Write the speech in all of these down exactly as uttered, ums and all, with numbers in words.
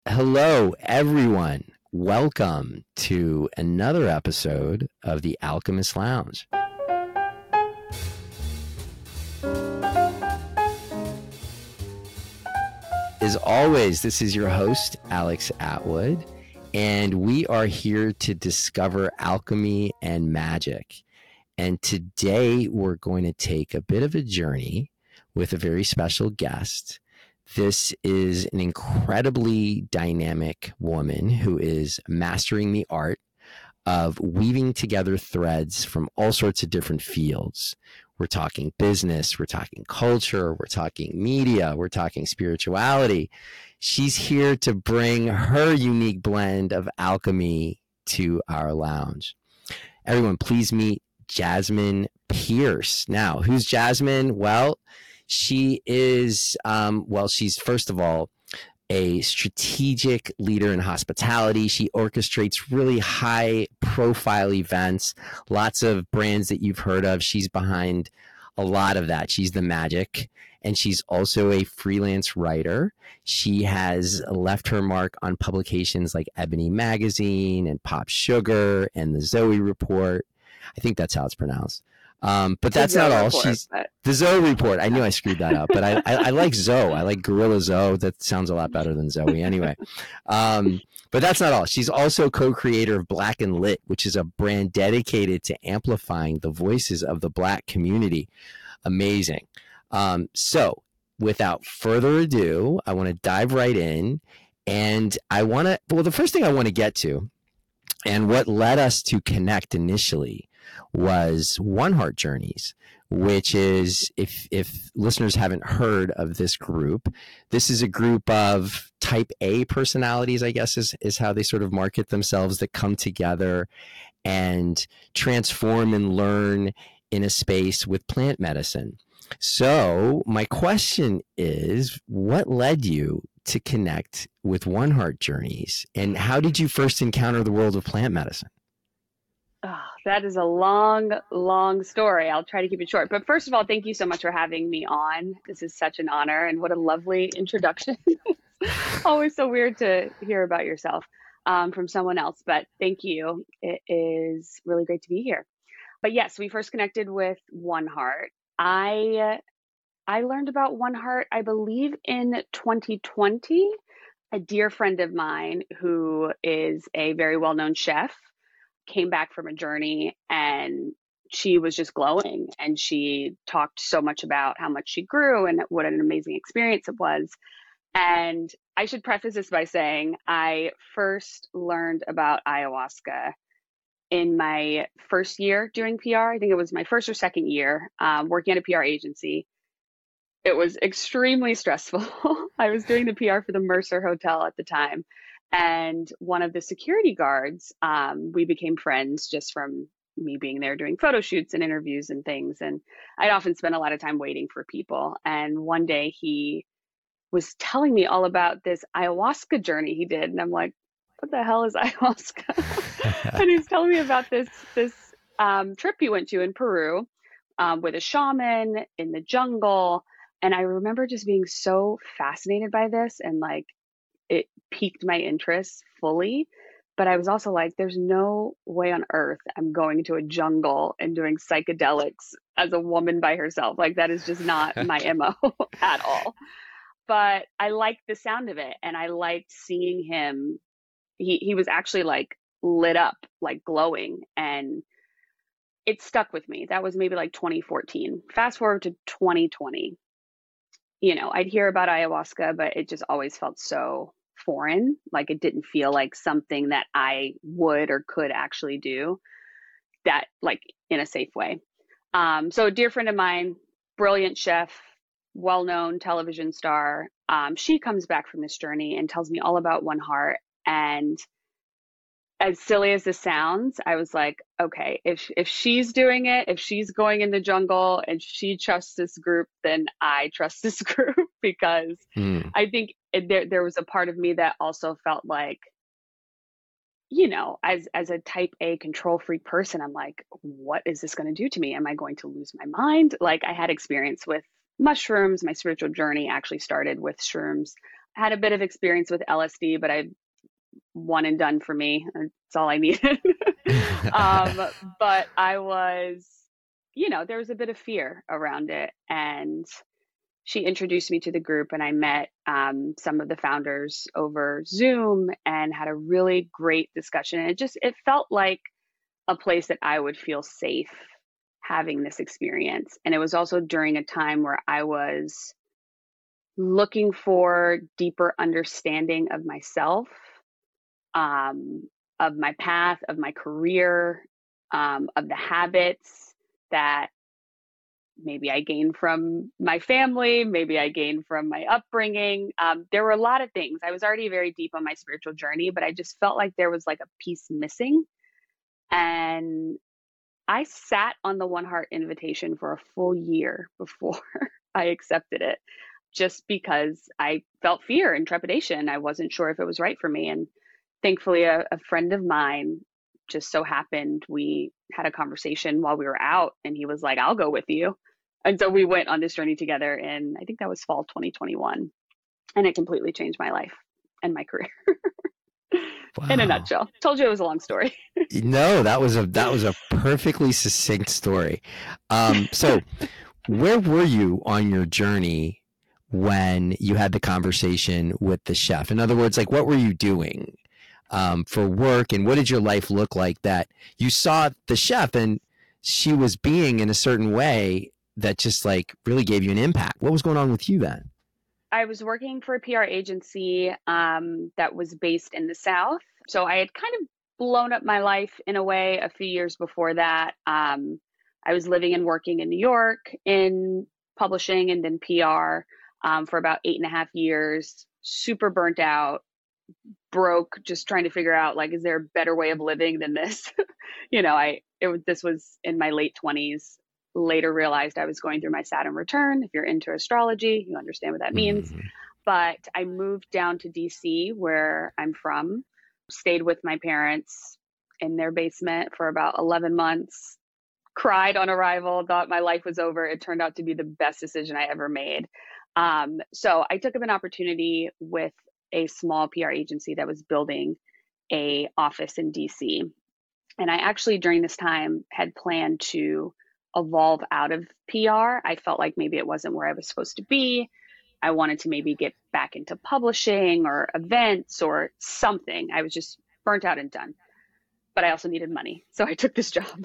Hello, everyone. Welcome to another episode of the Alchemist Lounge. As always, this is your host, Alex Atwood, and we are here to discover alchemy and magic. And today we're going to take a bit of a journey with a very special guest. This is an incredibly dynamic woman who is mastering the art of weaving together threads from all sorts of different fields. We're talking business, we're talking culture, we're talking media, we're talking spirituality. She's here to bring her unique blend of alchemy to our lounge. Everyone, please meet Jasmine Pierce. Now, who's Jasmine? Well, she is, um, well, she's first of all a strategic leader in hospitality. She orchestrates really high profile events, lots of brands that you've heard of. She's behind a lot of that. She's the magic. And she's also a freelance writer. She has left her mark on publications like Ebony Magazine and Pop Sugar and the Zoe Report. I think that's how it's pronounced. Um, but that's not all. Report, She's but... the Zoe Report. I knew I screwed that up, but I, I, I like Zoe. I like Gorilla Zoe. That sounds a lot better than Zoe anyway. Um, but that's not all. She's also co-creator of Black and Lit, which is a brand dedicated to amplifying the voices of the Black community. Amazing. Um, so without further ado, I want to dive right in. And I want to, well, the first thing I want to get to, and what led us to connect initially, was One Heart Journeys, which is, if if listeners haven't heard of this group, this is a group of type A personalities, I guess is, is how they sort of market themselves, that come together and transform and learn in a space with plant medicine. So my question is, what led you to connect with One Heart Journeys, and how did you first encounter the world of plant medicine? Oh, that is a long, long story. I'll try to keep it short. But first of all, thank you so much for having me on. This is such an honor, and what a lovely introduction. Always so weird to hear about yourself um, from someone else, but thank you. It is really great to be here. But yes, we first connected with One Heart. I I learned about One Heart, I believe, in twenty twenty. A dear friend of mine who is a very well-known chef came back from a journey, and she was just glowing, and she talked so much about how much she grew and what an amazing experience it was. And I should preface this by saying I first learned about ayahuasca in my first year doing P R. I think it was my first or second year um, working at a P R agency. It was extremely stressful. I was doing the P R for the Mercer Hotel at the time. And one of the security guards, um, we became friends just from me being there doing photo shoots and interviews and things. And I'd often spend a lot of time waiting for people. And one day he was telling me all about this ayahuasca journey he did. And I'm like, what the hell is ayahuasca? And he's telling me about this, this um, trip he went to in Peru um, with a shaman in the jungle. And I remember just being so fascinated by this, and like, it piqued my interest fully. But I was also like, there's no way on earth I'm going to a jungle and doing psychedelics as a woman by herself. Like, that is just not my M O at all. But I liked the sound of it, and I liked seeing him. He, he was actually like lit up, like glowing, and it stuck with me. That was maybe like twenty fourteen. Fast forward to twenty twenty. You know, I'd hear about ayahuasca, but it just always felt so foreign. Like, it didn't feel like something that I would or could actually do that, like, in a safe way. Um, so a dear friend of mine, brilliant chef, well-known television star, um, she comes back from this journey and tells me all about One Heart. And as silly as this sounds, I was like, okay, if if she's doing it, if she's going in the jungle and she trusts this group, then I trust this group, because mm. I think it, there there was a part of me that also felt like, you know, as as a type A control freak person, I'm like, what is this going to do to me? Am I going to lose my mind? Like, I had experience with mushrooms. My spiritual journey actually started with shrooms had a bit of experience with L S D, but I one and done for me. That's all I needed. um, but I was, you know, there was a bit of fear around it. And she introduced me to the group, and I met um, some of the founders over Zoom and had a really great discussion. And it just, it felt like a place that I would feel safe having this experience. And it was also during a time where I was looking for deeper understanding of myself, um, of my path, of my career, um, of the habits that maybe I gained from my family, maybe I gained from my upbringing. Um, there were a lot of things. I was already very deep on my spiritual journey, but I just felt like there was like a piece missing. And I sat on the One Heart invitation for a full year before I accepted it, just because I felt fear and trepidation. I wasn't sure if it was right for me. And thankfully, a, a friend of mine just so happened, we had a conversation while we were out, and he was like, I'll go with you. And so we went on this journey together in, I think that was fall twenty twenty-one. And it completely changed my life and my career. Wow. In a nutshell. Told you it was a long story. No, that was a that was a perfectly succinct story. Um, so where were you on your journey when you had the conversation with the chef? In other words, like, what were you doing um, for work, and what did your life look like that you saw the chef and she was being in a certain way that just like really gave you an impact? What was going on with you then? I was working for a P R agency um, that was based in the South. So I had kind of blown up my life in a way a few years before that. Um, I was living and working in New York in publishing and then P R um, for about eight and a half years, super burnt out, broke, just trying to figure out, like, is there a better way of living than this? you know, I, it was, this was in my late twenties. Later realized I was going through my Saturn return. If you're into astrology, you understand what that means. Mm-hmm. But I moved down to D C, where I'm from, stayed with my parents in their basement for about eleven months, cried on arrival, thought my life was over. It turned out to be the best decision I ever made. Um, so I took up an opportunity with a small P R agency that was building a office in D C. And I actually, during this time, had planned to evolve out of P R. I felt like maybe it wasn't where I was supposed to be. I wanted to maybe get back into publishing or events or something. I was just burnt out and done. But I also needed money. So I took this job.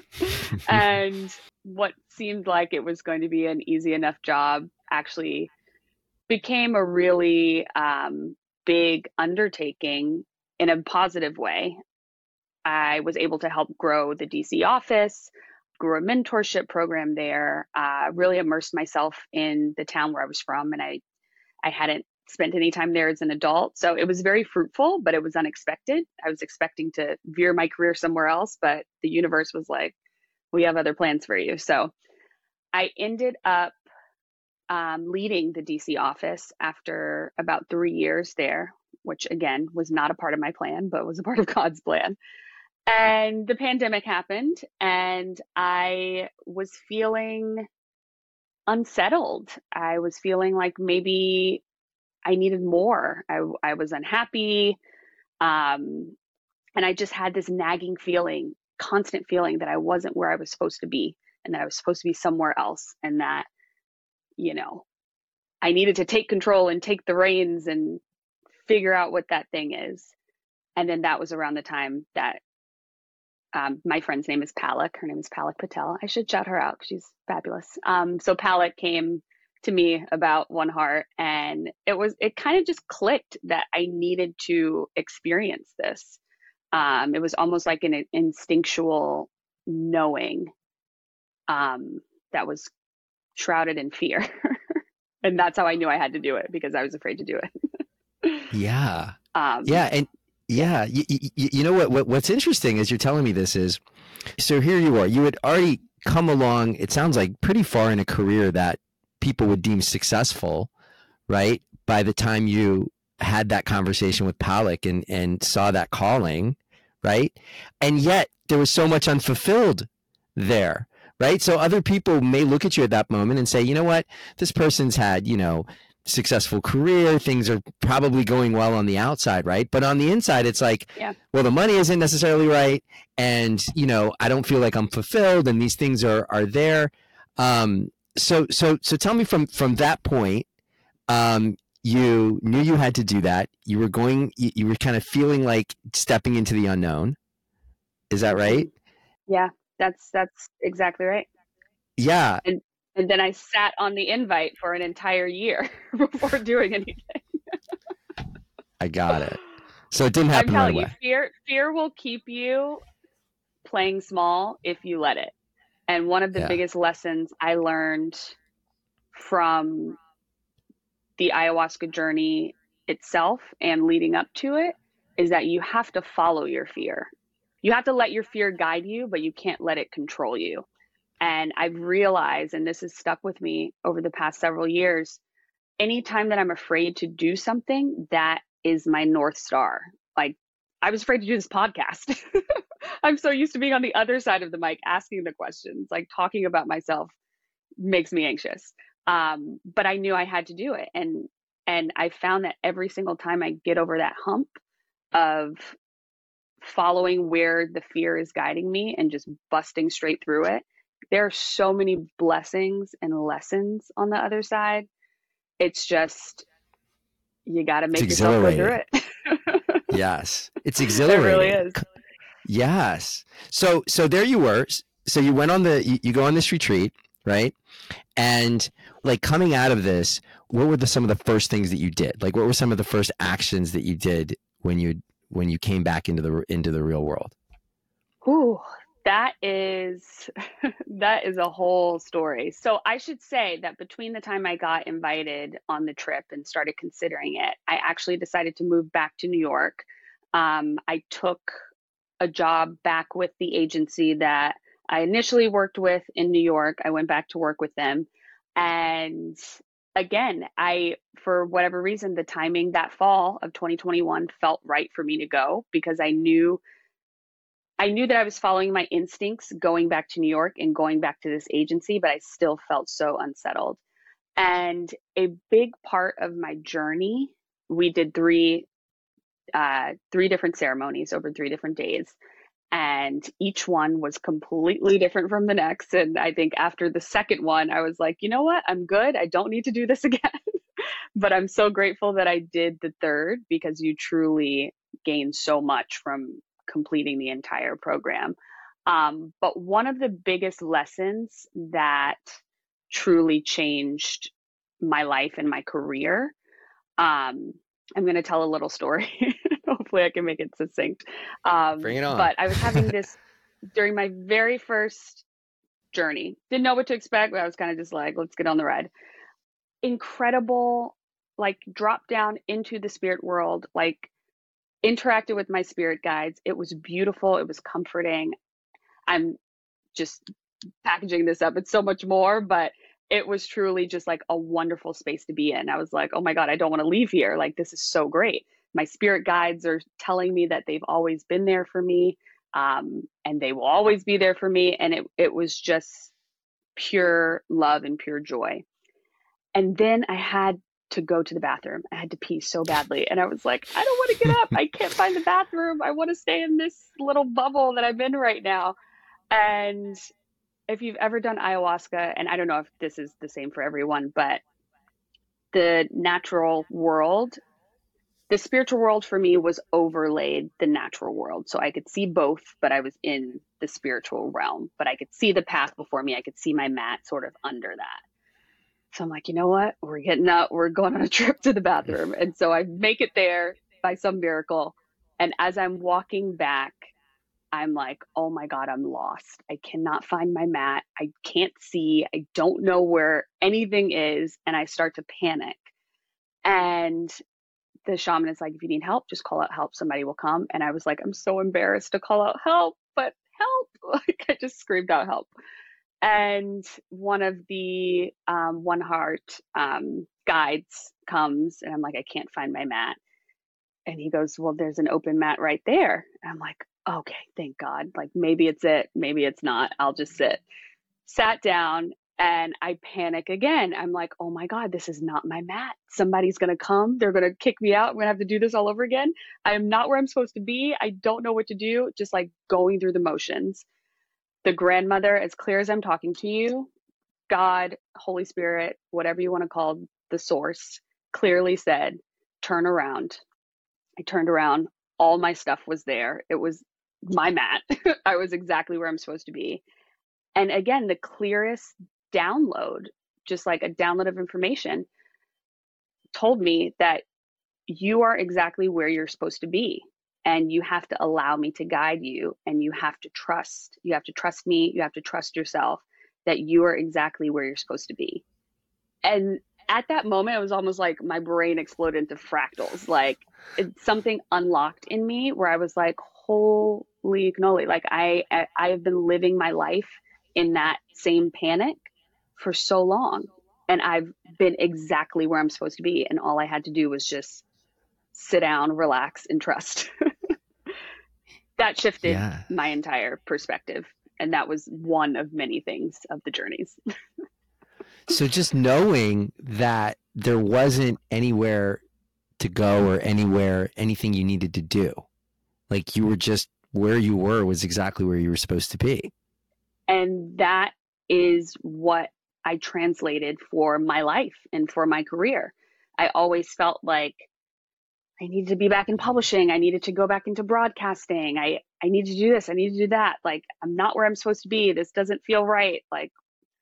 And what seemed like it was going to be an easy enough job actually became a really um, big undertaking in a positive way. I was able to help grow the D C office, grew a mentorship program there, uh, really immersed myself in the town where I was from. And I, I hadn't spent any time there as an adult. So it was very fruitful, but it was unexpected. I was expecting to veer my career somewhere else, but the universe was like, we have other plans for you. So I ended up um, leading the D C office after about three years there, which again was not a part of my plan, but was a part of God's plan. And the pandemic happened, and I was feeling unsettled. I was feeling like maybe I needed more. I, I was unhappy. Um, and I just had this nagging feeling, constant feeling that I wasn't where I was supposed to be, and that I was supposed to be somewhere else. And that, you know, I needed to take control and take the reins and figure out what that thing is. And then that was around the time that Um, my friend's name is Palak. Her name is Palak Patel. I should shout her out because she's fabulous. Um, so Palak came to me about One Heart, and it was, it kind of just clicked that I needed to experience this. Um, it was almost like an instinctual knowing um, that was shrouded in fear. And that's how I knew I had to do it, because I was afraid to do it. Yeah. Um, yeah. And Yeah, you, you, you know what, what? What's interesting as you're telling me this is, so here you are. You had already come along. It sounds like pretty far in a career that people would deem successful, right? By the time you had that conversation with Palak and and saw that calling, right? And yet there was so much unfulfilled there, right? So other people may look at you at that moment and say, you know what, this person's had, you know, successful career. Things are probably going well on the outside, right? But on the inside, it's like, Yeah. well, the money isn't necessarily right. And, you know, I don't feel like I'm fulfilled, and these things are, are there. Um, so, so, so tell me from, from that point, um, you knew you had to do that. You were going, you, you were kind of feeling like stepping into the unknown. Is that right? Yeah, that's, that's exactly right. Yeah. And, and then I sat on the invite for an entire year before doing anything. I got it. So it didn't I'm happen right telling you, away. fear, fear will keep you playing small if you let it. And one of the Yeah. biggest lessons I learned from the ayahuasca journey itself and leading up to it is that you have to follow your fear. You have to let your fear guide you, but you can't let it control you. And I've realized, and this has stuck with me over the past several years, anytime that I'm afraid to do something, that is my North Star. Like, I was afraid to do this podcast. I'm so used to being on the other side of the mic, asking the questions, like talking about myself makes me anxious. Um, but I knew I had to do it. And, and I found that every single time I get over that hump of following where the fear is guiding me and just busting straight through it, there are so many blessings and lessons on the other side. It's just, you got to make yourself go through it. Yes. It's It exhilarating. really is. Yes. So, so there you were. So you went on the, you, you go on this retreat, right? And like coming out of this, what were the, some of the first things that you did? Like, what were some of the first actions that you did when you, when you came back into the, into the real world? Ooh, that is, that is a whole story. So I should say that between the time I got invited on the trip and started considering it, I actually decided to move back to New York. Um, I took a job back with the agency that I initially worked with in New York. I went back to work with them. And again, I, for whatever reason, the timing that fall of twenty twenty-one felt right for me to go because I knew I knew that I was following my instincts going back to New York and going back to this agency, but I still felt so unsettled. And a big part of my journey, we did three uh, three different ceremonies over three different days. And each one was completely different from the next. And I think after the second one, I was like, you know what? I'm good. I don't need to do this again. But I'm so grateful that I did the third because you truly gain so much from completing the entire program. Um, but one of the biggest lessons that truly changed my life and my career, um, I'm going to tell a little story. Hopefully I can make it succinct. Um, Bring it on. But I was having this during my very first journey. Didn't know what to expect, but I was kind of just like, let's get on the ride. Incredible, like drop down into the spirit world, like interacted with my spirit guides. It was beautiful. It was comforting. I'm just packaging this up. It's so much more, but it was truly just like a wonderful space to be in. I was like, oh my God, I don't want to leave here. Like, this is so great. My spirit guides are telling me that they've always been there for me. Um, and they will always be there for me. And it, it was just pure love and pure joy. And then I had to go to the bathroom. I had to pee so badly. And I was like, I don't want to get up. I can't find the bathroom. I want to stay in this little bubble that I'm in right now. And if you've ever done ayahuasca, and I don't know if this is the same for everyone, but the natural world, the spiritual world for me was overlaid the natural world. So I could see both, but I was in the spiritual realm, but I could see the path before me. I could see my mat sort of under that. So I'm like, you know what? We're getting up. We're going on a trip to the bathroom. And so I make it there by some miracle. And as I'm walking back, I'm like, oh my God, I'm lost. I cannot find my mat. I can't see. I don't know where anything is. And I start to panic. And the shaman is like, if you need help, just call out help. Somebody will come. And I was like, I'm so embarrassed to call out help, but help. Like, I just screamed out help. And one of the um, One Heart um, guides comes, and I'm like, I can't find my mat. And he goes, well, there's an open mat right there. And I'm like, okay, thank God. Like, maybe it's it. Maybe it's not. I'll just sit. Sat down, And I panic again. I'm like, oh my God, this is not my mat. Somebody's going to come. They're going to kick me out. We're going to have to do this all over again. I am not where I'm supposed to be. I don't know what to do. Just like going through the motions. The grandmother, as clear as I'm talking to you, God, Holy Spirit, whatever you want to call the source, clearly said, turn around. I turned around. All my stuff was there. It was my mat. I was exactly where I'm supposed to be. And again, the clearest download, just like a download of information, told me that you are exactly where you're supposed to be. And you have to allow me to guide you, and you have to trust. You have to trust me. You have to trust yourself that you are exactly where you're supposed to be. And at that moment, it was almost like my brain exploded into fractals. Like it's something unlocked in me where I was like, holy cannoli. Like I, I, I have been living my life in that same panic for so long. And I've been exactly where I'm supposed to be. And all I had to do was just sit down, relax, and trust. That shifted Yeah. my entire perspective. And that was one of many things of the journeys. So just knowing that there wasn't anywhere to go or anywhere, anything you needed to do, like you were just where you were was exactly where you were supposed to be. And that is what I translated for my life and for my career. I always felt like I needed to be back in publishing. I needed to go back into broadcasting. I, I need to do this. I need to do that. Like, I'm not where I'm supposed to be. This doesn't feel right. Like,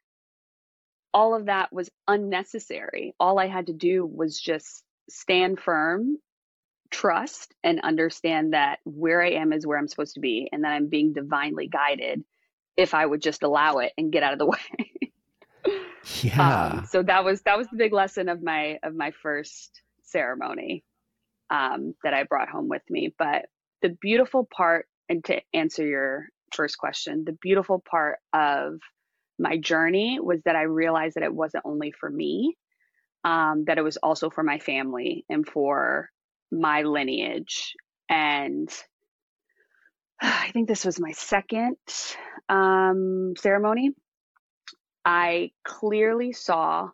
all of that was unnecessary. All I had to do was just stand firm, trust, and understand that where I am is where I'm supposed to be, and that I'm being divinely guided if I would just allow it and get out of the way. Yeah. Um, so that was that was the big lesson of my of my first ceremony. Um, that I brought home with me. But the beautiful part, and to answer your first question, the beautiful part of my journey was that I realized that it wasn't only for me, um, that it was also for my family and for my lineage. And I think this was my second um, ceremony. I clearly saw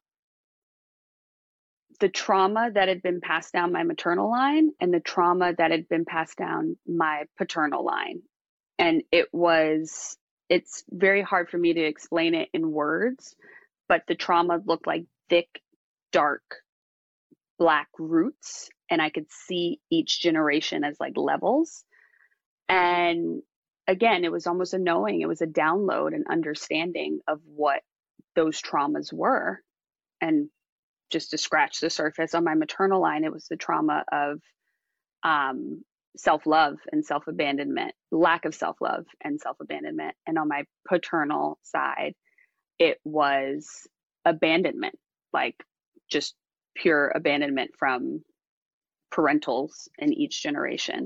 the trauma that had been passed down my maternal line and the trauma that had been passed down my paternal line. And it was, it's very hard for me to explain it in words, but the trauma looked like thick, dark, black roots. And I could see each generation as like levels. And again, it was almost a knowing, it was a download and understanding of what those traumas were. And just to scratch the surface, on my maternal line, it was the trauma of um, self-love and self-abandonment, lack of self-love and self-abandonment. And on my paternal side, it was abandonment, like just pure abandonment from parentals in each generation.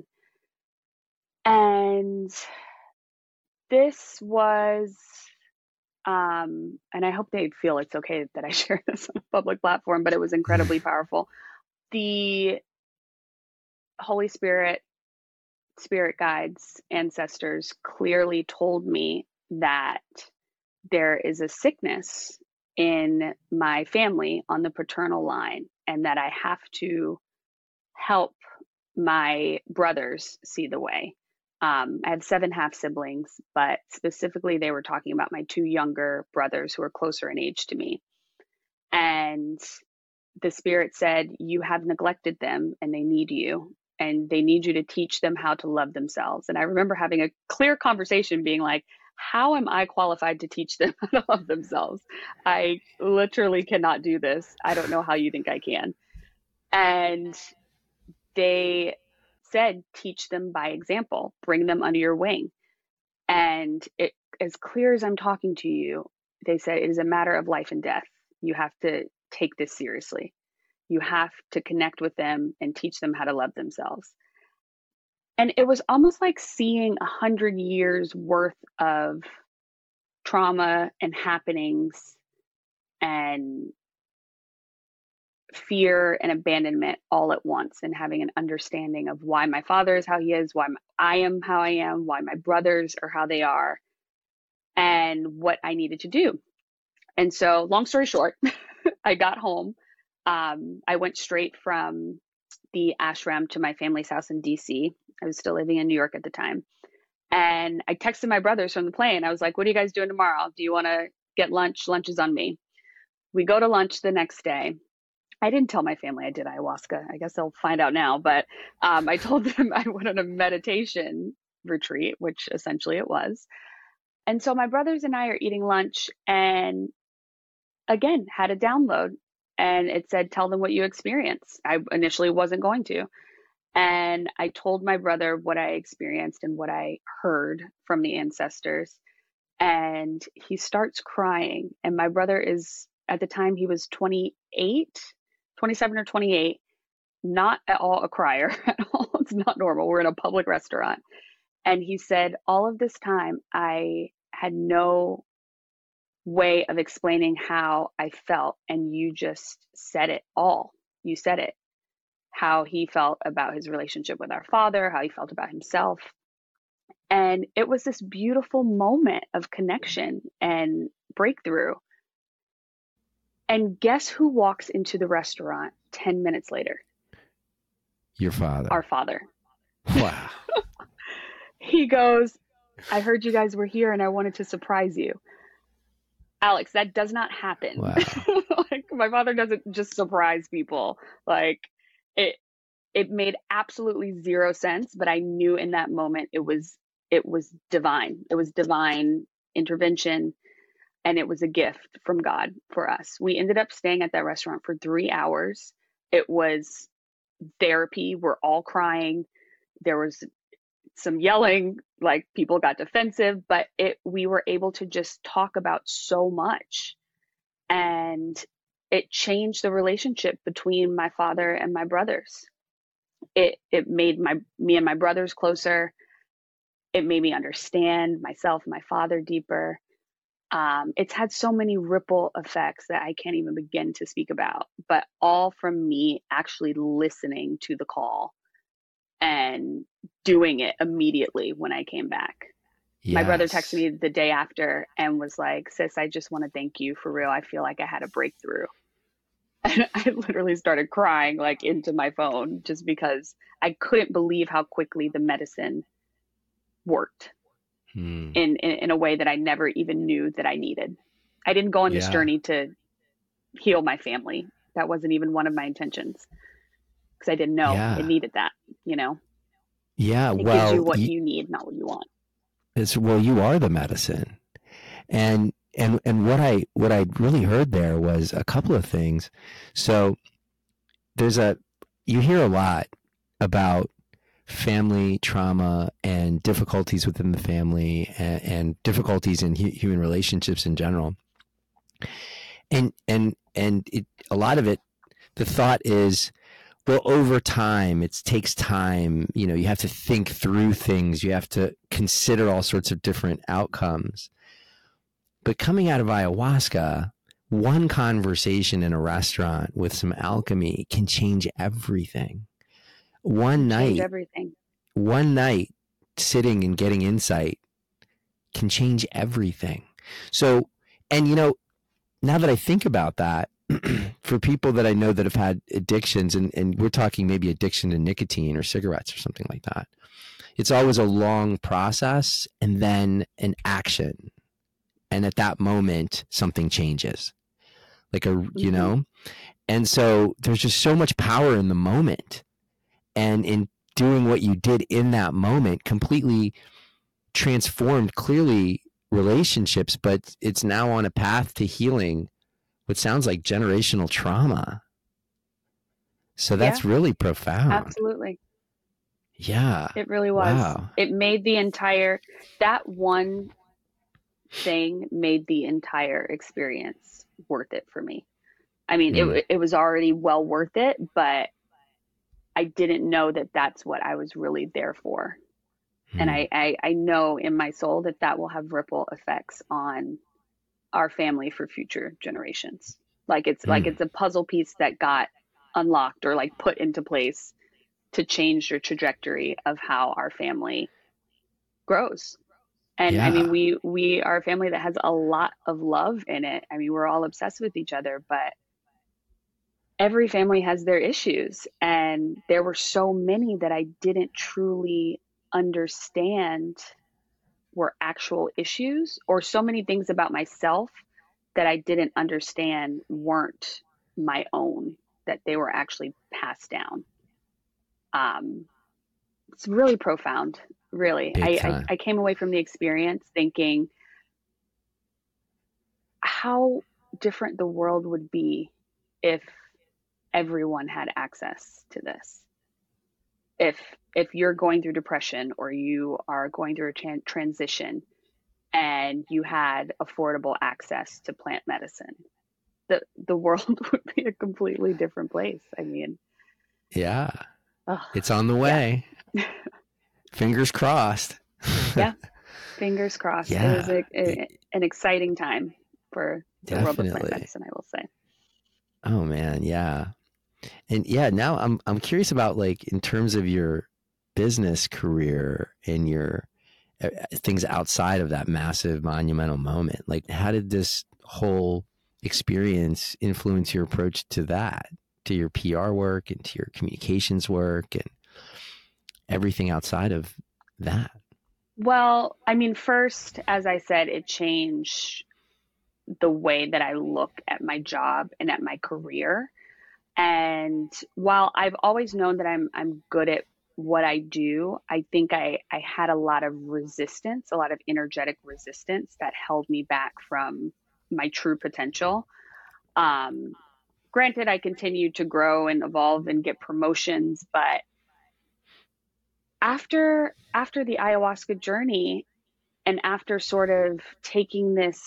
And this was Um, and I hope they feel it's okay that I share this on a public platform, but it was incredibly powerful. The Holy Spirit, spirit guides, ancestors clearly told me that there is a sickness in my family on the paternal line, and that I have to help my brothers see the way. Um, I have seven half siblings, but specifically they were talking about my two younger brothers who are closer in age to me. And the spirit said, you have neglected them and they need you, and they need you to teach them how to love themselves. And I remember having a clear conversation being like, how am I qualified to teach them how to love themselves? I literally cannot do this. I don't know how you think I can. And they said, teach them by example, bring them under your wing. And it, as clear as I'm talking to you, they said, it is a matter of life and death. You have to take this seriously. You have to connect with them and teach them how to love themselves. And it was almost like seeing a hundred years worth of trauma and happenings and fear and abandonment all at once, and having an understanding of why my father is how he is, why I am how I am, why my brothers are how they are, and what I needed to do. And so, long story short, I got home. Um, I went straight from the ashram to my family's house in D C. I was still living in New York at the time. And I texted my brothers from the plane. I was like, what are you guys doing tomorrow? Do you want to get lunch? Lunch is on me. We go to lunch the next day. I didn't tell my family I did ayahuasca. I guess they'll find out now. But um, I told them I went on a meditation retreat, which essentially it was. And so my brothers and I are eating lunch and again, had a download and it said, tell them what you experienced. I initially wasn't going to. And I told my brother what I experienced and what I heard from the ancestors. And he starts crying. And my brother is, at the time, he was twenty-eight, twenty-seven or twenty-eight, not at all a crier at all. It's not normal. We're in a public restaurant. And he said, all of this time, I had no way of explaining how I felt. And you just said it all. You said it. How he felt about his relationship with our father, how he felt about himself. And it was this beautiful moment of connection and breakthrough. And guess who walks into the restaurant ten minutes later? Your father. Our father. Wow. He goes, I heard you guys were here and I wanted to surprise you. Alex, that does not happen. Wow. Like, my father doesn't just surprise people. Like, it it made absolutely zero sense, but I knew in that moment it was it was divine. It was divine intervention, and it was a gift from God for us. We ended up staying at that restaurant for three hours. It was therapy. We're all crying. There was some yelling, like people got defensive, but it we were able to just talk about so much. And it changed the relationship between my father and my brothers. It it made my me and my brothers closer. It made me understand myself, my father deeper. Um, it's had so many ripple effects that I can't even begin to speak about, but all from me actually listening to the call and doing it immediately when I came back. Yes. My brother texted me the day after and was like, sis, I just want to thank you for real. I feel like I had a breakthrough. And I literally started crying like into my phone just because I couldn't believe how quickly the medicine worked hmm. in, in, in a way that I never even knew that I needed. I didn't go on yeah. this journey to heal my family. That wasn't even one of my intentions because I didn't know yeah. it needed that, you know? Yeah. It well, gives you what you, you need, not what you want. It's, well, you are the medicine. And And and what I what I really heard there was a couple of things. So there's a you hear a lot about family trauma and difficulties within the family and, and difficulties in hu- human relationships in general. And and and it a lot of it, the thought is, well, over time, it takes time. You know, you have to think through things. You have to consider all sorts of different outcomes. But coming out of ayahuasca, one conversation in a restaurant with some alchemy can change everything. One night, change everything. One night sitting and getting insight can change everything. So, and you know, now that I think about that, for people that I know that have had addictions, and, and we're talking maybe addiction to nicotine or cigarettes or something like that, it's always a long process and then an action. And at that moment, something changes, like a, mm-hmm. you know, and so there's just so much power in the moment, and in doing what you did in that moment completely transformed clearly relationships, but it's now on a path to healing what sounds like generational trauma. So that's yeah, really profound. Absolutely. Yeah. It really was. Wow. It made the entire, that one thing made the entire experience worth it for me. I mean, mm. it it was already well worth it, but I didn't know that that's what I was really there for. Mm. And I, I, I know in my soul that that will have ripple effects on our family for future generations. Like it's mm. like it's a puzzle piece that got unlocked or like put into place to change the trajectory of how our family grows And I mean, Yeah. we we are a family that has a lot of love in it. I mean, we're all obsessed with each other, but every family has their issues. And there were so many that I didn't truly understand were actual issues, or so many things about myself that I didn't understand weren't my own, that they were actually passed down. Um, it's really profound, really. Big I, I, time. I came away from the experience thinking how different the world would be if everyone had access to this. If if you're going through depression, or you are going through a tran- transition, and you had affordable access to plant medicine, the the world would be a completely different place. I mean, Yeah. oh, It's on the yeah, way. Fingers crossed. yeah. Fingers crossed. It is Yeah. a, a, an exciting time for the world of plant Definitely. medicine, I will say. Oh man, yeah. And yeah, now I'm I'm curious about, like, in terms of your business career and your uh, things outside of that massive monumental moment. Like, how did this whole experience influence your approach to that, to your P R work and to your communications work and everything outside of that? Well, I mean, first, as I said, it changed the way that I look at my job and at my career. And while I've always known that I'm I'm good at what I do, I think I, I had a lot of resistance, a lot of energetic resistance that held me back from my true potential. Um, Granted, I continued to grow and evolve and get promotions, but after after the ayahuasca journey, and after sort of taking this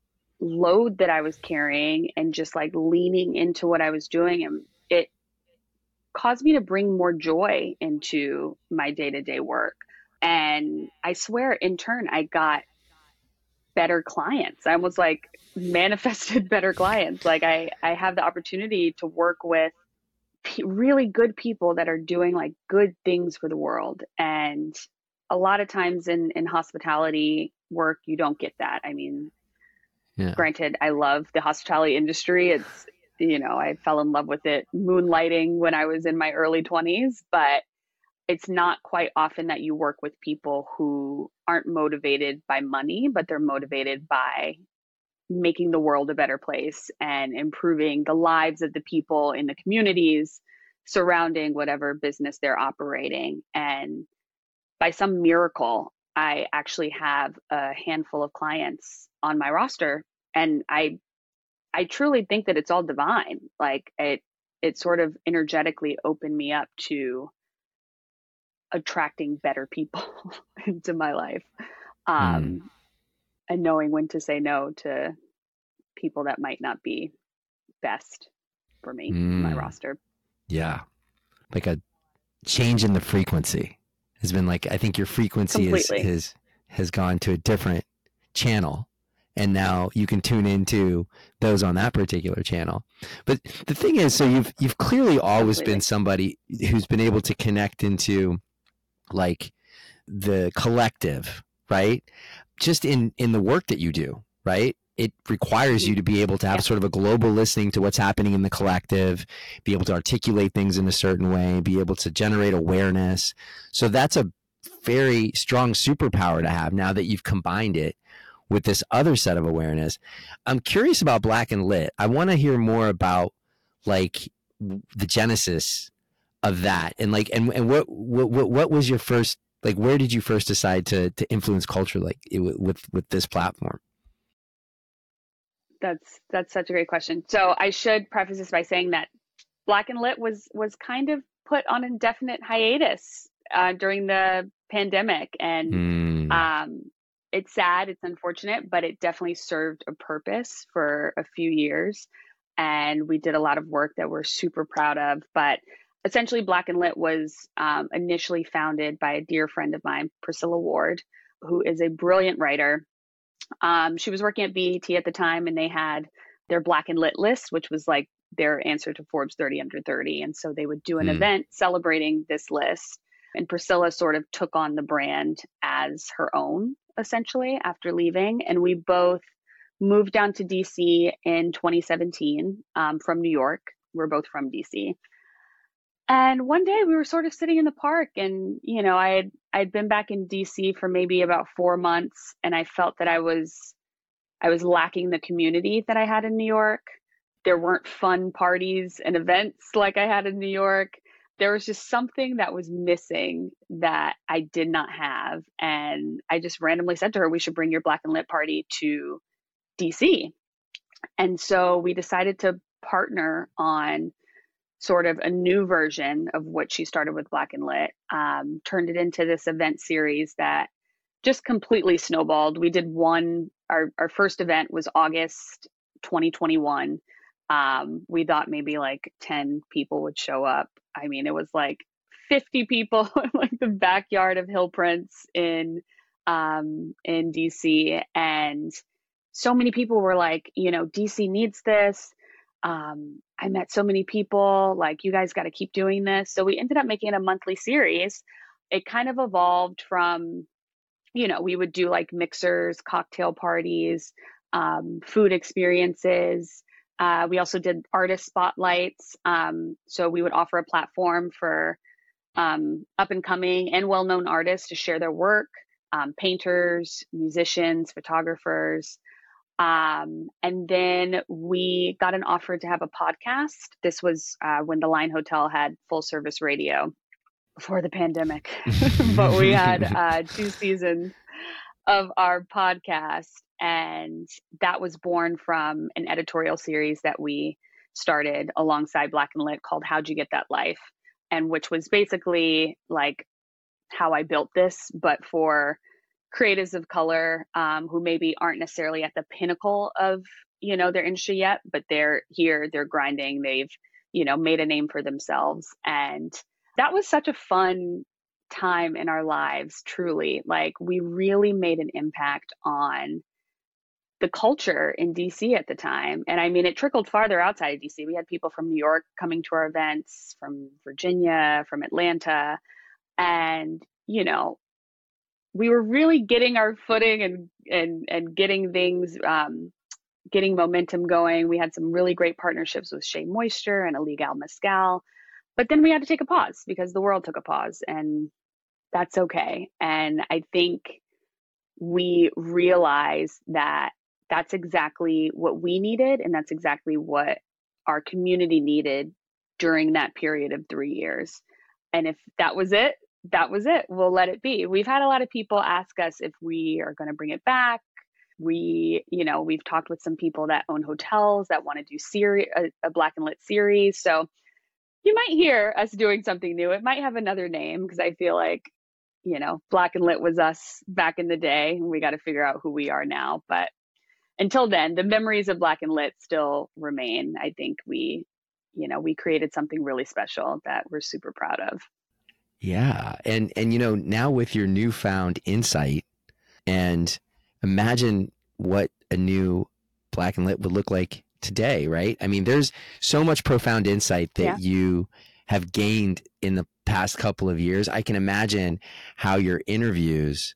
load that I was carrying and just like leaning into what I was doing, and it caused me to bring more joy into my day-to-day work. And I swear, in turn, I got better clients. I almost like manifested better clients. Like I, I have the opportunity to work with p- really good people that are doing like good things for the world. And a lot of times in, in hospitality work, you don't get that. I mean, Yeah. granted, I love the hospitality industry. It's, you know, I fell in love with it moonlighting when I was in my early twenties, but it's not quite often that you work with people who aren't motivated by money, but they're motivated by making the world a better place and improving the lives of the people in the communities surrounding whatever business they're operating. And by some miracle, I actually have a handful of clients on my roster, and I I truly think that it's all divine. Like it it sort of energetically opened me up to attracting better people into my life. Mm. Um, and knowing when to say no to people that might not be best for me in my Mm. roster. Yeah. Like a change in the frequency has been, like, I think your frequency is Completely. has has gone to a different channel, and now you can tune into those on that particular channel. But the thing is, so you've you've clearly always been Completely. somebody who's been able to connect into, like, the collective, right? Just in in the work that you do, right? It requires Mhm. you to be able to have Yeah. sort of a global listening to what's happening in the collective, be able to articulate things in a certain way, be able to generate awareness. So that's a very strong superpower to have now that you've combined it with this other set of awareness. I'm curious about Black and Lit. I want to hear more about, like, the genesis of that, and like and, and what, what what was your first, like, where did you first decide to to influence culture, like, it, with with this platform? That's that's such a great question. So I should preface this by saying that Black and Lit was was kind of put on indefinite hiatus uh, during the pandemic, and Mm, um, it's sad, it's unfortunate, but it definitely served a purpose for a few years, and we did a lot of work that we're super proud of. But essentially, Black and Lit was um, initially founded by a dear friend of mine, Priscilla Ward, who is a brilliant writer. Um, she was working at B E T at the time, and they had their Black and Lit list, which was like their answer to Forbes thirty under thirty. And so they would do an mm, event celebrating this list. And Priscilla sort of took on the brand as her own, essentially after leaving. And we both moved down to D C in twenty seventeen um, from New York. We're both from D C. And one day we were sort of sitting in the park, and, you know, I had, I'd been back in D C for maybe about four months, and I felt that I was, I was lacking the community that I had in New York. There weren't fun parties and events like I had in New York. There was just something that was missing that I did not have. And I just randomly said to her, we should bring your Black and Lit party to D C. And so we decided to partner on sort of a new version of what she started with Black and Lit, um, turned it into this event series that just completely snowballed. We did one, our, our first event was August twenty twenty-one. Um, we thought maybe like ten people would show up. I mean, it was like fifty people in like the backyard of Hill Prince in, um, in D C. And so many people were like, you know, D C needs this. Um, I met so many people, like, you guys got to keep doing this. So we ended up making it a monthly series. It kind of evolved from, you know, we would do like mixers, cocktail parties, um, food experiences. Uh, we also did artist spotlights. Um, so we would offer a platform for um, up and coming and well-known artists to share their work, um, painters, musicians, photographers. Um, and then we got an offer to have a podcast. This was uh, when the Line Hotel had full service radio before the pandemic, but we had uh, two seasons of our podcast. And that was born from an editorial series that we started alongside Black and Lit called How'd You Get That Life? And which was basically like how I built this, but for creatives of color um, who maybe aren't necessarily at the pinnacle of, you know, their industry yet, but they're here, they're grinding, they've, you know, made a name for themselves. And that was such a fun time in our lives, truly. Like, we really made an impact on the culture in D C at the time. And I mean, it trickled farther outside of D C. We had people from New York coming to our events, from Virginia, from Atlanta. And, you know, we were really getting our footing and and and getting things, um, getting momentum going. We had some really great partnerships with Shea Moisture and Illegal Mescal. But then we had to take a pause because the world took a pause, and that's okay. And I think we realized that that's exactly what we needed, and that's exactly what our community needed during that period of three years. And if that was it, that was it. We'll let it be. We've had a lot of people ask us if we are going to bring it back. We, you know, we've talked with some people that own hotels that want to do series, a, a Black and Lit series. So you might hear us doing something new. It might have another name because I feel like, you know, Black and Lit was us back in the day, and we got to figure out who we are now. But until then, the memories of Black and Lit still remain. I think we, you know, we created something really special that we're super proud of. Yeah. And, and, you know, now with your newfound insight, and imagine what a new Black and Lit would look like today, right? I mean, there's so much profound insight that yeah. you have gained in the past couple of years. I can imagine how your interviews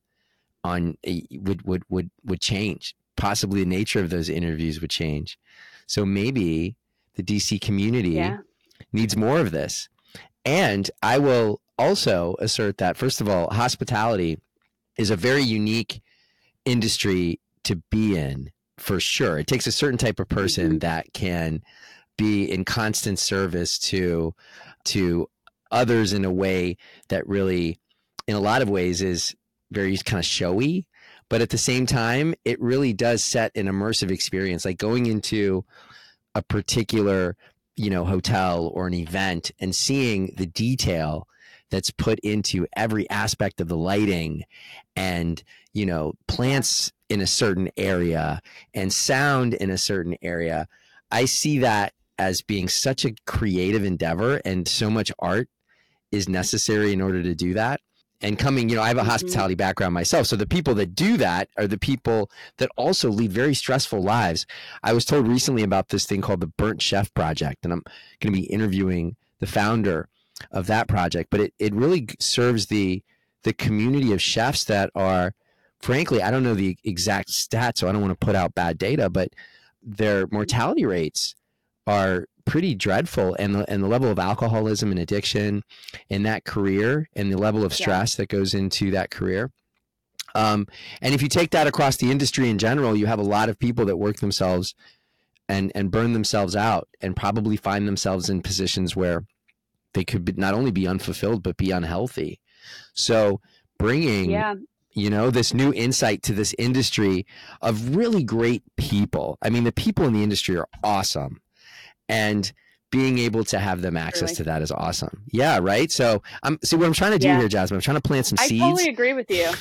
on would, would, would, would change. Possibly the nature of those interviews would change. So maybe the D C community yeah. needs more of this. And I will also assert that, first of all, hospitality is a very unique industry to be in, for sure. It takes a certain type of person mm-hmm. that can be in constant service to to others in a way that really, in a lot of ways, is very kind of showy. But at the same time, it really does set an immersive experience, like going into a particular, you know, hotel or an event and seeing the detail that's put into every aspect of the lighting, and, you know, plants in a certain area and sound in a certain area. I see that as being such a creative endeavor, and so much art is necessary in order to do that. And coming, you know, I have a hospitality mm-hmm. background myself. So the people that do that are the people that also lead very stressful lives. I was told recently about this thing called the Burnt Chef Project, and I'm going to be interviewing the founder of that project. But it, it really serves the the community of chefs that are frankly, I don't know the exact stats, so I don't want to put out bad data, but their mortality rates are pretty dreadful. And the, and the level of alcoholism and addiction in that career and the level of stress yeah. that goes into that career. Um, and if you take that across the industry in general, you have a lot of people that work themselves and, and burn themselves out and probably find themselves in positions where they could be, not only be unfulfilled, but be unhealthy. So bringing, yeah. you know, this new insight to this industry of really great people. I mean, the people in the industry are awesome, and being able to have them access really? to that is awesome. Yeah. Right. So I'm, see what I'm trying to do yeah. here, Jasmine, I'm trying to plant some I seeds. I totally agree with you.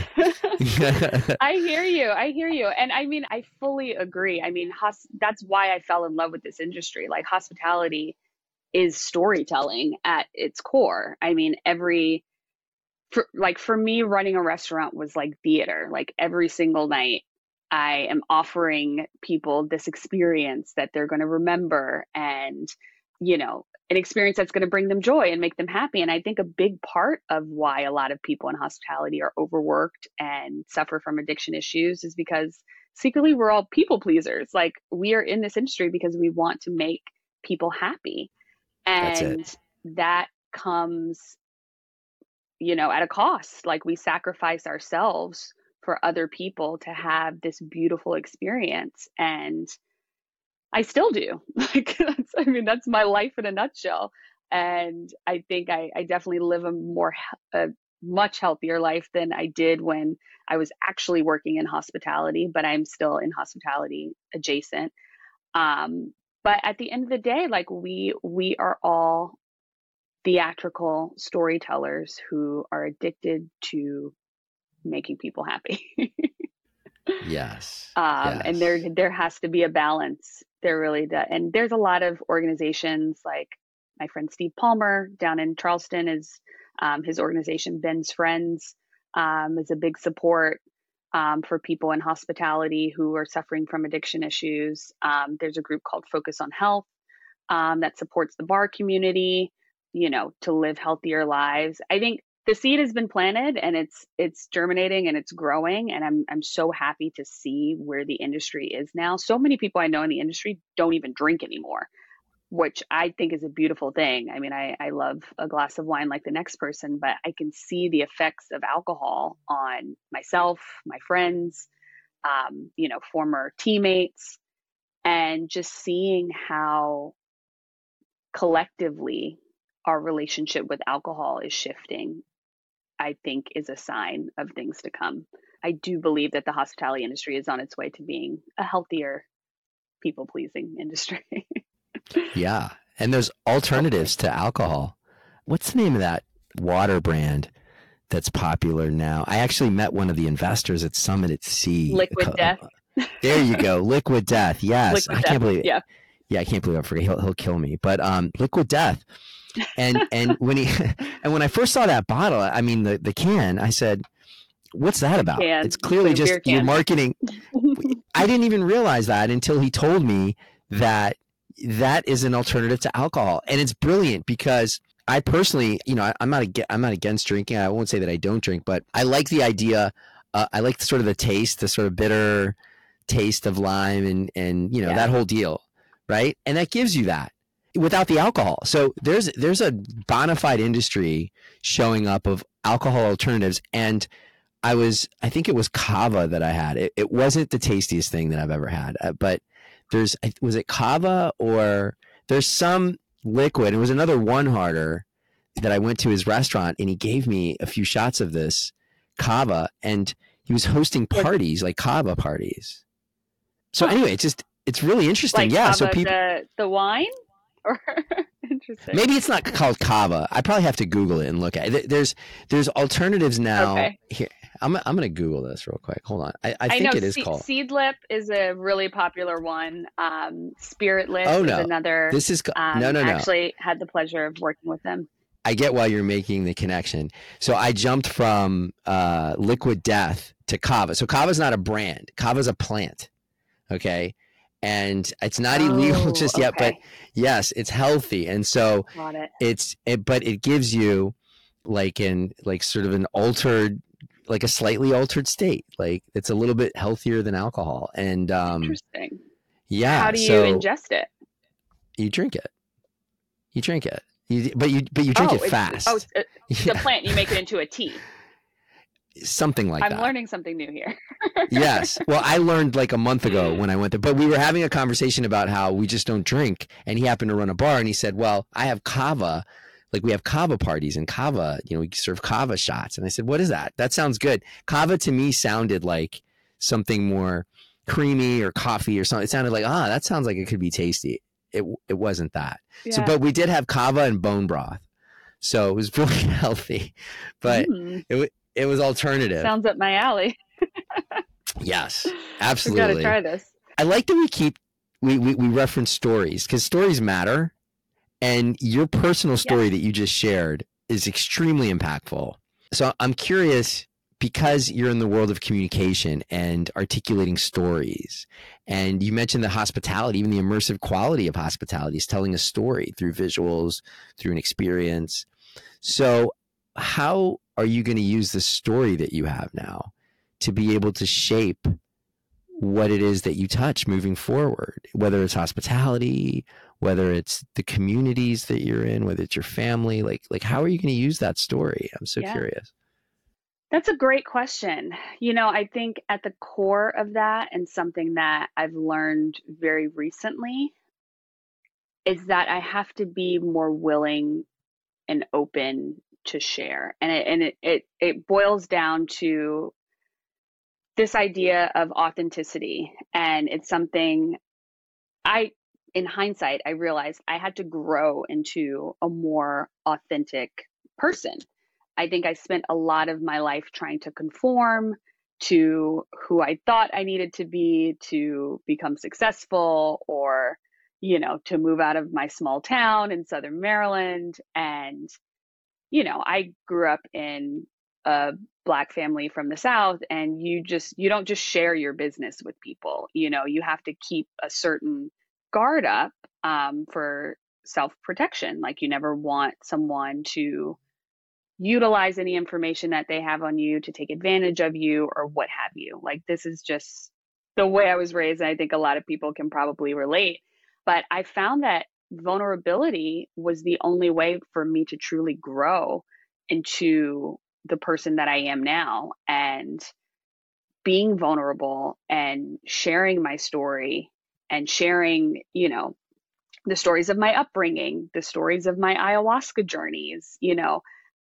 I hear you. I hear you. And I mean, I fully agree. I mean, hos- that's why I fell in love with this industry. Like, hospitality is storytelling at its core. I mean, every, for, like for me, running a restaurant was like theater. Like, every single night I am offering people this experience that they're going to remember, and, you know, an experience that's going to bring them joy and make them happy. And I think a big part of why a lot of people in hospitality are overworked and suffer from addiction issues is because secretly we're all people pleasers. Like, we are in this industry because we want to make people happy. And that comes, you know, at a cost. Like, we sacrifice ourselves for other people to have this beautiful experience. And I still do. Like, that's, I mean, that's my life in a nutshell. And I think I, I definitely live a more, a much healthier life than I did when I was actually working in hospitality, but I'm still in hospitality adjacent. Um, but at the end of the day, like, we, we are all theatrical storytellers who are addicted to making people happy. Yes. Um, yes. And there, there has to be a balance. There really does. And there's a lot of organizations, like my friend Steve Palmer down in Charleston is, um, his organization, Ben's Friends, um, is a big support, um, for people in hospitality who are suffering from addiction issues. Um, there's a group called Focus on Health, um, that supports the bar community, you know, to live healthier lives. I think the seed has been planted, and it's it's germinating and it's growing, and I'm I'm so happy to see where the industry is now. So many people I know in the industry don't even drink anymore, which I think is a beautiful thing. I mean, I, I love a glass of wine like the next person, but I can see the effects of alcohol on myself, my friends, um, you know, former teammates, and just seeing how collectively our relationship with alcohol is shifting, I think, is a sign of things to come. I do believe that the hospitality industry is on its way to being a healthier, people-pleasing industry. Yeah. And there's alternatives to alcohol. What's the name of that water brand that's popular now? I actually met one of the investors at Summit at Sea. Liquid Death. There you go. Liquid Death. Yes. Liquid I Death. can't believe it. Yeah. Yeah, I can't believe I forget. He'll he'll kill me. But um, Liquid Death. And and when he and when I first saw that bottle, I mean the, the can, I said, "What's that about?" Can. It's clearly It's just your marketing. I didn't even realize that until he told me that that is an alternative to alcohol, and it's brilliant because I personally, you know, I, I'm not ag- I'm not against drinking. I won't say that I don't drink, but I like the idea. Uh, I like the sort of the taste, the sort of bitter taste of lime, and and you know Yeah. that whole deal, right? And that gives you that without the alcohol. So there's there's a bona fide industry showing up of alcohol alternatives. And I was, I think it was Cava that I had. It, it wasn't the tastiest thing that I've ever had, uh, but there's, was it Cava or there's some liquid. It was another one harder that I went to his restaurant, and he gave me a few shots of this Cava, and he was hosting parties, like Cava parties. So anyway, it's just, it's really interesting. Like yeah. Cava, So people, the, the wine? Or interesting. maybe it's not called Cava. I probably have to Google it and look at it. There's there's alternatives now. Okay. Here, I'm I'm gonna Google this real quick. Hold on. I, I, I think know it is Se- called Seedlip is a really popular one. Um, Spirit Lip oh, no. is another. This is um, no no no. I actually had the pleasure of working with them. I get why you're making the connection. So I jumped from uh, Liquid Death to Cava. So Cava is not a brand. Cava is a plant. Okay. And it's not oh, illegal just yet, okay. but yes, it's healthy. And so Got it. it's, it, but it gives you like an, like sort of an altered like a slightly altered state. Like it's a little bit healthier than alcohol. And um, Interesting. yeah, How do you so ingest it? you drink it. You drink it. You, but you but you drink Oh, it it's, fast. oh, it's, it's Yeah. the plant. You make it into a tea. Something like I'm that. learning something new here. Yes. Well, I learned like a month ago when I went there, but we were having a conversation about how we just don't drink. And he happened to run a bar and he said, well, I have kava. Like we have kava parties and kava, you know, we serve kava shots. And I said, what is that? That sounds good. Kava to me sounded like something more creamy or coffee or something. It sounded like, ah, that sounds like it could be tasty. It it wasn't that. Yeah. So, but we did have kava and bone broth. So it was really healthy, but Mm. it it was alternative. Sounds up my alley. Yes, We've absolutely. got to try this. I like that we keep we we, we reference stories because stories matter, and your personal story Yes. that you just shared is extremely impactful. So I'm curious because you're in the world of communication and articulating stories, and you mentioned the hospitality, even the immersive quality of hospitality is telling a story through visuals, through an experience. So how are you going to use the story that you have now to be able to shape what it is that you touch moving forward, whether it's hospitality, whether it's the communities that you're in, whether it's your family, like, like how are you going to use that story? I'm so Yeah. curious. That's a great question. You know, I think at the core of that, and something that I've learned very recently, is that I have to be more willing and open to share. And it and it it, it boils down to this idea of authenticity. And it's something I, in hindsight, I realized I had to grow into a more authentic person. I think I spent a lot of my life trying to conform to who I thought I needed to be to become successful, or, you know, to move out of my small town in Southern Maryland. And, you know, I grew up in a Black family from the South, and you just, you don't just share your business with people. You know, you have to keep a certain guard up um, for self-protection. Like you never want someone to utilize any information that they have on you to take advantage of you or what have you. Like this is just the way I was raised. And I think a lot of people can probably relate. But I found that vulnerability was the only way for me to truly grow into the person that I am now. And being vulnerable and sharing my story and sharing, you know, the stories of my upbringing, the stories of my ayahuasca journeys, you know,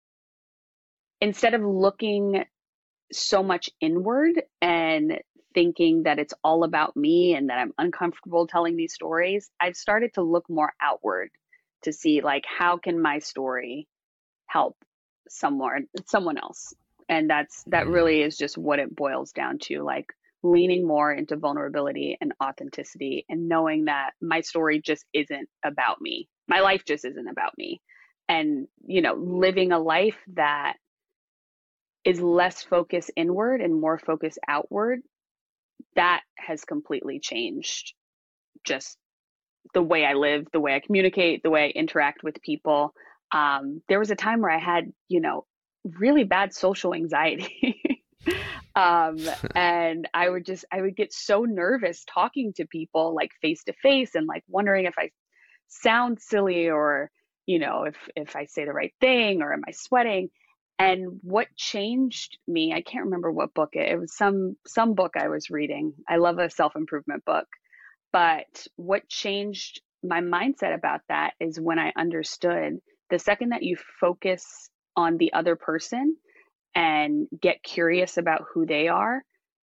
instead of looking so much inward and thinking that it's all about me and that I'm uncomfortable telling these stories, I've started to look more outward to see, like, how can my story help someone someone else? And that's that really is just what it boils down to, like leaning more into vulnerability and authenticity and knowing that my story just isn't about me. My life just isn't about me. And, you know, living a life that is less focused inward and more focused outward, that has completely changed just the way I live, the way I communicate, the way I interact with people. Um, there was a time where I had, you know, really bad social anxiety. um, and I would just, I would get so nervous talking to people like face to face and like wondering if I sound silly or, you know, if, if I say the right thing or am I sweating? And what changed me, I can't remember what book it, it was some, some book I was reading. I love a self-improvement book, but what changed my mindset about that is when I understood the second that you focus on the other person and get curious about who they are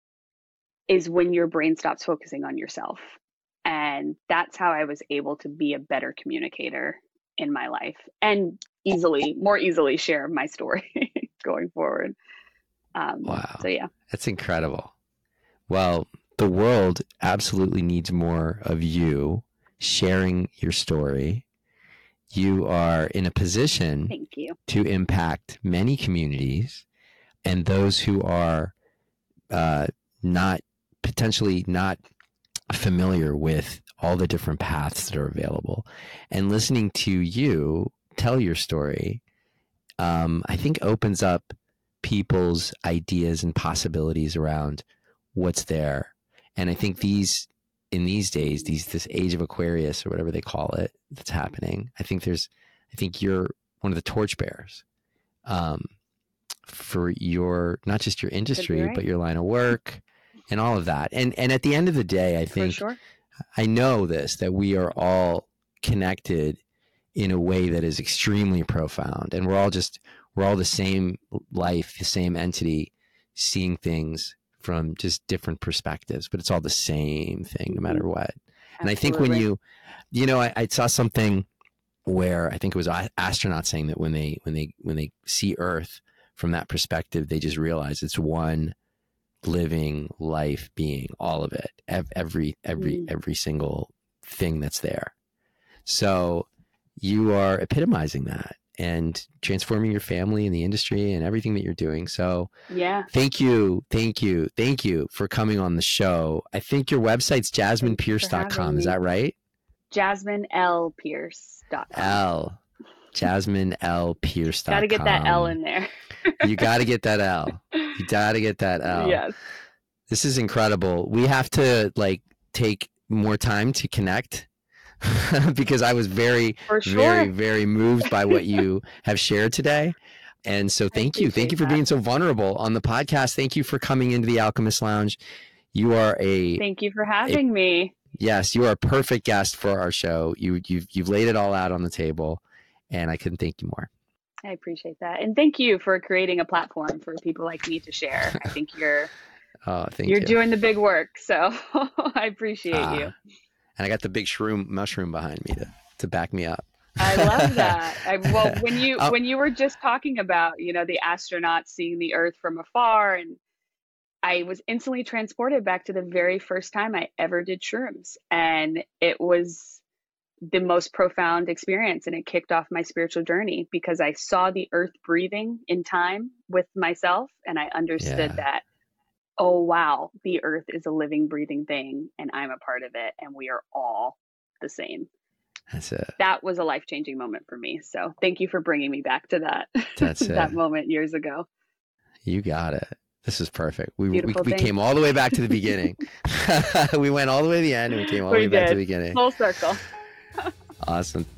is when your brain stops focusing on yourself. And that's how I was able to be a better communicator in my life and easily, more easily share my story going forward. Um, Wow. So yeah. That's incredible. Well, the world absolutely needs more of you sharing your story. You are in a position Thank you. to impact many communities, and those who are uh, not potentially not familiar with all the different paths that are available. And listening to you tell your story, um, I think opens up people's ideas and possibilities around what's there. And I think these, in these days, these, this age of Aquarius or whatever they call it, that's happening. I think there's, I think you're one of the torchbearers, um, for your, not just your industry, right, but your line of work and all of that. And, and at the end of the day, I think, sure. I know this, that we are all connected in a way that is extremely profound. And we're all just, we're all the same life, the same entity, seeing things from just different perspectives, but it's all the same thing no matter what. Absolutely. And I think when you, you know, I, I saw something where I think it was astronauts saying that when they, when they, when they see Earth from that perspective, they just realize it's one living life being, all of it, every, every, mm. every single thing that's there. So you are epitomizing that and transforming your family and the industry and everything that you're doing. So yeah, thank you. Thank you. Thank you for coming on the show. I think your website's jasmine pierce dot com. Is that right? jasmine l pierce dot com. L. jasmine l pierce dot com. Got to get that L in there. You got to get that L. You got to get that L. Yes. This is incredible. We have to like take more time to connect because I was very, sure. very, very moved by what you have shared today. And so thank you. Thank you for that. being so vulnerable on the podcast. Thank you for coming into the Alchemist Lounge. You are a... Thank you for having a, me. Yes, you are a perfect guest for our show. You, you've, you've laid it all out on the table, and I couldn't thank you more. I appreciate that. And thank you for creating a platform for people like me to share. I think you're, oh, thank you're you. doing the big work. So I appreciate uh, you. And I got the big shroom mushroom behind me to, to back me up. I love that. I, well, when you, oh. when you were just talking about, you know, the astronauts seeing the Earth from afar, and I was instantly transported back to the very first time I ever did shrooms. And it was the most profound experience, and it kicked off my spiritual journey because I saw the Earth breathing in time with myself, and I understood yeah. that, oh wow, the Earth is a living, breathing thing, and I'm a part of it, and we are all the same. That's it. That was a life-changing moment for me. So thank you for bringing me back to that. That's it. That moment years ago. You got it. This is perfect. We we, we came all the way back to the beginning. We went all the way to the end, and we came all the way we back did. to the beginning. Full circle. Awesome.